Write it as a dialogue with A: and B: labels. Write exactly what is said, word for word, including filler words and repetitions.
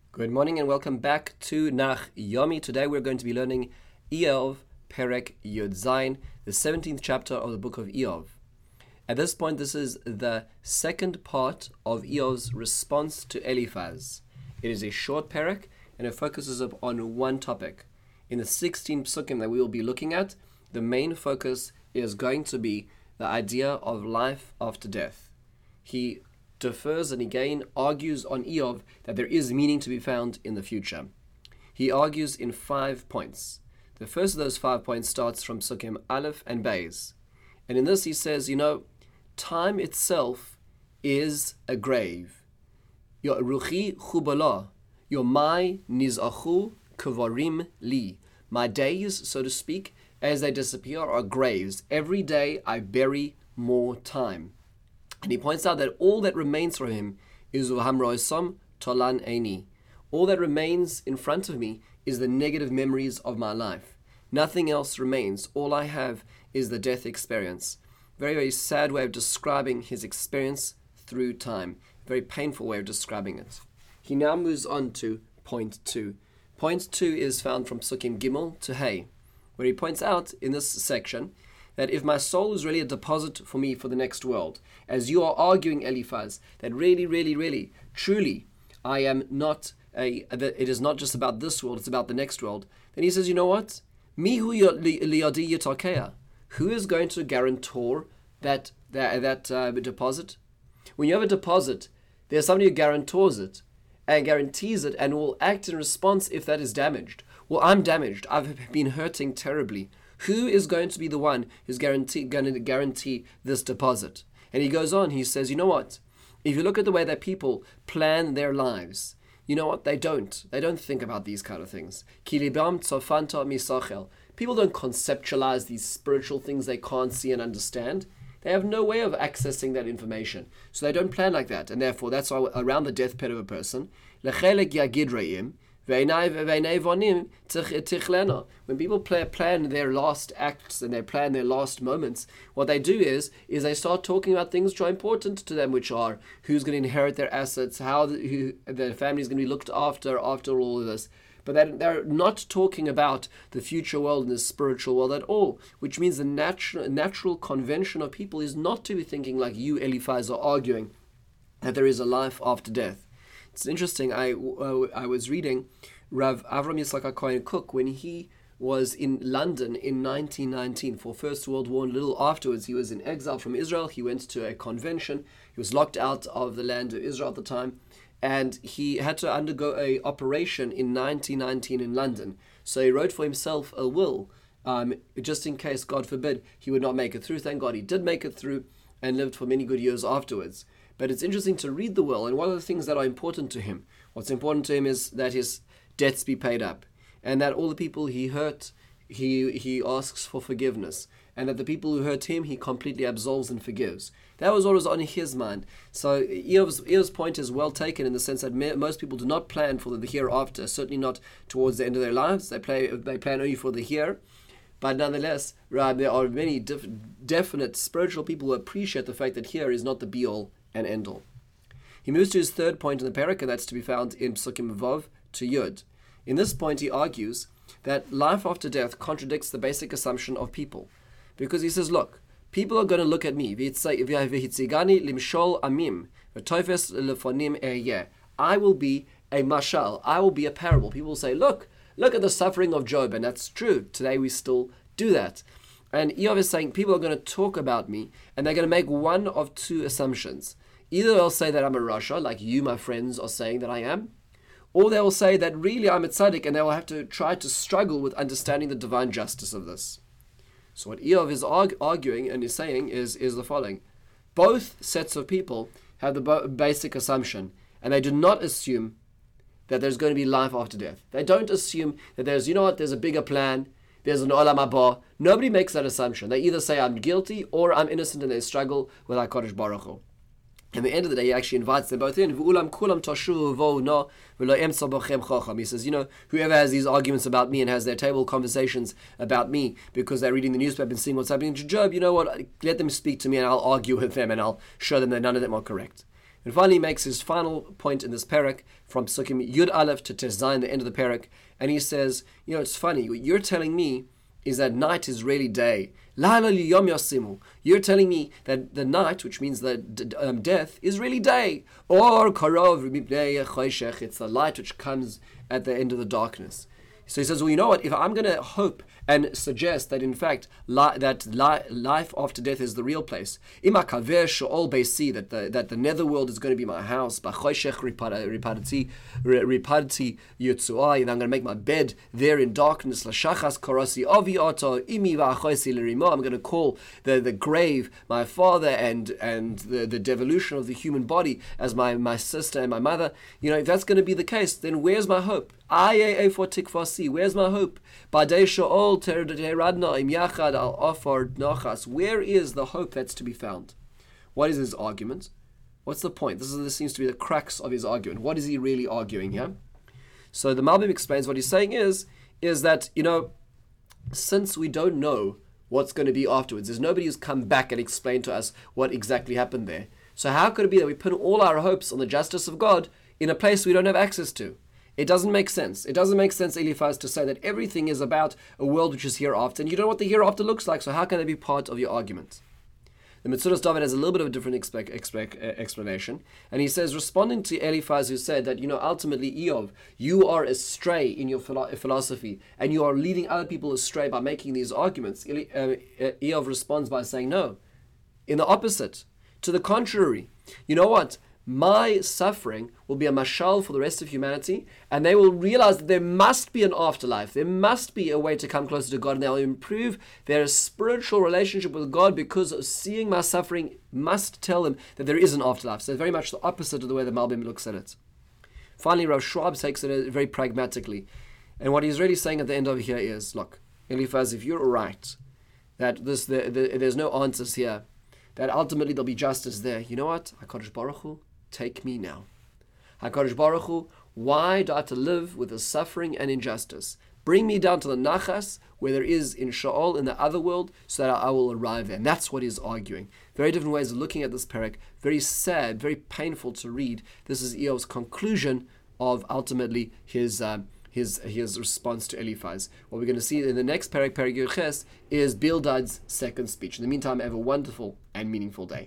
A: Good morning and welcome back to Nach Yomi. Today we're going to be learning Iyov Perek Yud Zayin, the seventeenth chapter of the book of Iyov. At this point, this is the second part of Iyov's response to Eliphaz. It is a short perek and it focuses up on one topic. In the sixteen psukim that we will be looking at, the main focus is going to be the idea of life after death. He defers and again argues on Iyov that there is meaning to be found in the future. He argues in five points. The first of those five points starts from Psukim Aleph and Beis. And in this he says, you know, time itself is a grave. Your ruchi chubala, your my nizachu kvarim li. My days, so to speak, as they disappear are graves. Every day I bury more time. And he points out that all that remains for him is uhamroisam tolan eini. All that remains in front of me is the negative memories of my life. Nothing else remains. All I have is the death experience. Very, very sad way of describing his experience through time. Very painful way of describing it. He now moves on to point two. Point two is found from Psukim Gimel to Hey, where he points out in this section that if my soul is really a deposit for me for the next world, as you are arguing, Eliphaz, that really, really, really, truly, I am not a, that it is not just about this world, it's about the next world, then he says, you know what? Mihu liyadi yitakea. Who is going to guarantor that, that, that uh, deposit? When you have a deposit, there's somebody who guarantors it and guarantees it and will act in response if that is damaged. Well, I'm damaged. I've been hurting terribly. Who is going to be the one who's guarantee, going to guarantee this deposit? And he goes on, he says, you know what? If you look at the way that people plan their lives, you know what? They don't. They don't think about these kind of things. Kilibam tsofanta misachel. People don't conceptualize these spiritual things they can't see and understand. They have no way of accessing that information. So they don't plan like that. And therefore, that's why around the deathbed of a person, lechelek yagid re'im, when people play, plan their last acts and they plan their last moments, what they do is is they start talking about things which are important to them, which are who's going to inherit their assets, how the, who, their family is going to be looked after after all of this. But they're, they're not talking about the future world and the spiritual world at all, which means the natural, natural convention of people is not to be thinking like you, Eliphaz, are arguing that there is a life after death. It's interesting, I, uh, I was reading Rav Avram Yitzchak HaKohen Kook when he was in London in nineteen nineteen for First World War, and a little afterwards he was in exile from Israel. He went to a convention. He was locked out of the land of Israel at the time, and he had to undergo a operation in nineteen nineteen in London. So he wrote for himself a will, um, just in case, God forbid, he would not make it through. Thank God he did make it through and lived for many good years afterwards. But it's interesting to read the will, and one of the things that are important to him, what's important to him is that his debts be paid up, and that all the people he hurt, he he asks for forgiveness, and that the people who hurt him, he completely absolves and forgives. That was what was on his mind. So Iyov's, Iyov's point is well taken in the sense that me, most people do not plan for the hereafter, certainly not towards the end of their lives. They play they plan only for the here. But nonetheless, right, there are many def- definite spiritual people who appreciate the fact that here is not the be-all and end-all. He moves to his third point in the parak, and that's to be found in Psukim Vav to Yud. In this point, he argues that life after death contradicts the basic assumption of people. Because he says, look, people are going to look at me. I will be a mashal. I will be a parable. People will say, look, look at the suffering of Job. And that's true. Today we still do that. And Iyov is saying people are going to talk about me and they're going to make one of two assumptions. Either they'll say that I'm a Rasha, like you, my friends, are saying that I am, or they will say that really I'm a tzaddik, and they will have to try to struggle with understanding the divine justice of this. So what Iyov is arg- arguing and is saying is, is the following. Both sets of people have the bo- basic assumption, and they do not assume that there's going to be life after death. They don't assume that there's, you know what, there's a bigger plan, there's an olam haba. Nobody makes that assumption. They either say I'm guilty or I'm innocent, and they struggle with HaKadosh Baruch Hu. At the end of the day, he actually invites them both in. He says, you know, whoever has these arguments about me and has their table conversations about me because they're reading the newspaper and seeing what's happening to Job, you know what, let them speak to me and I'll argue with them and I'll show them that none of them are correct. And finally, he makes his final point in this parak from Psukim Yud Aleph to Tes Zayin, the end of the parak, and he says, you know, it's funny, what you're telling me is that night is really day. You're telling me that the night, which means that um, death, is really day. Or karov, it's the light which comes at the end of the darkness. So he says, well, you know what? If I'm going to hope and suggest that, in fact, li- that li- life after death is the real place, that the that the netherworld is going to be my house, and I'm going to make my bed there in darkness. I'm going to call the, the grave my father, and and the, the devolution of the human body as my, my sister and my mother. You know, if that's going to be the case, then where's my hope? Where's my hope? Where is the hope that's to be found? What is his argument? What's the point? This is this seems to be the crux of his argument. What is he really arguing here? So the Malbim explains what he's saying is, is that, you know, since we don't know what's going to be afterwards, there's nobody who's come back and explained to us what exactly happened there. So how could it be that we put all our hopes on the justice of God in a place we don't have access to? It doesn't make sense. It doesn't make sense, Eliphaz, to say that everything is about a world which is hereafter, and you don't know what the hereafter looks like, so how can that be part of your argument? The Metzudas David has a little bit of a different expe- expe- uh, explanation, and he says, responding to Eliphaz, who said that, you know, ultimately, Eov, you are astray in your philo- philosophy, and you are leading other people astray by making these arguments. Eli- uh, uh, Eov responds by saying, no, in the opposite. To the contrary, you know what? My suffering will be a mashal for the rest of humanity, and they will realize that there must be an afterlife. There must be a way to come closer to God, and they'll improve their spiritual relationship with God because of seeing my suffering must tell them that there is an afterlife. So very much the opposite of the way the Malbim looks at it. Finally, Rav Schwab takes it very pragmatically. And what he's really saying at the end of here is, look, Eliphaz, if you're right, that this the, the, there's no answers here, that ultimately there'll be justice there, you know what? HaKadosh Baruch Hu, take me now. HaKadosh Baruch Hu, why do I have to live with the suffering and injustice? Bring me down to the Nachas, where there is in Sha'ol, in the other world, so that I will arrive there. And that's what he's arguing. Very different ways of looking at this parak. Very sad, very painful to read. This is Eov's conclusion of ultimately his uh, his his response to Eliphaz. What we're going to see in the next parak, Parak Yud Ches, is Bildad's second speech. In the meantime, have a wonderful and meaningful day.